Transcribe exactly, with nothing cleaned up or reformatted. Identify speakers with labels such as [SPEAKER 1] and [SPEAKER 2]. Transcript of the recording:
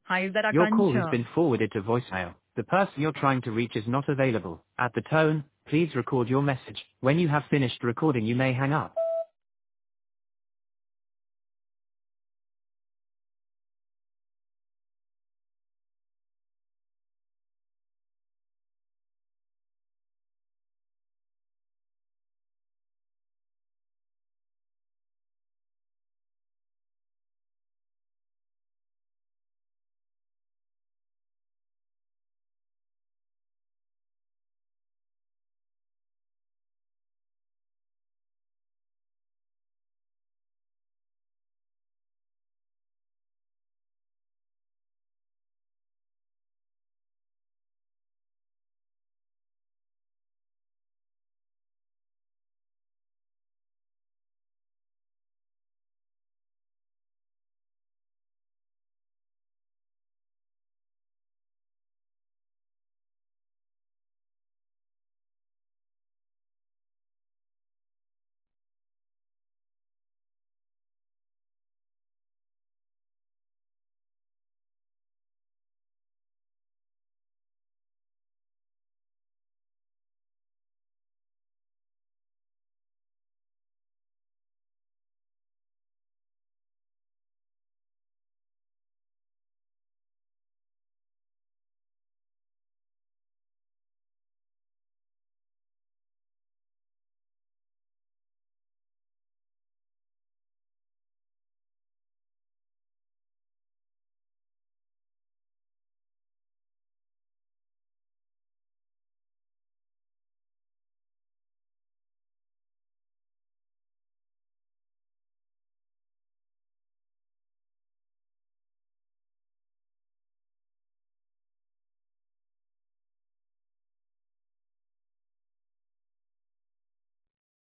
[SPEAKER 1] Hi, is that
[SPEAKER 2] Your call has
[SPEAKER 1] Akansha?
[SPEAKER 2] been forwarded to voicemail. The person you're trying to reach is not available. At the tone, please record your message. When you have finished recording, you may hang up.